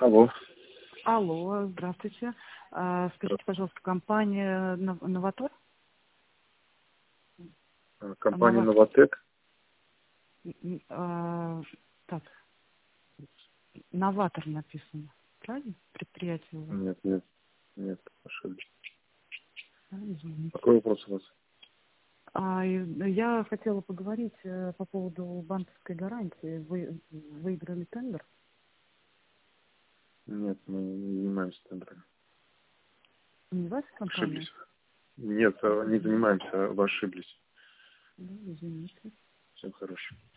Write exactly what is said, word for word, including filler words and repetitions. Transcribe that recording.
Алло. Алло, здравствуйте. А, Скажите, пожалуйста, компания Нов- Новатор? А, Компания Новат- Новотек. М, а, Так, Новатор написано. Правильно? Предприятие у вас? Нет, нет, нет, ошиблись. А, извините. Какой вопрос у вас? А, и я хотела поговорить э, по поводу банковской гарантии. Вы выиграли тендер? Нет, мы не занимаемся тендерами. Не ваша компания? Ошиблись. Нет, а, не занимаемся, вы ошиблись. Да, извините. Всем хорошего.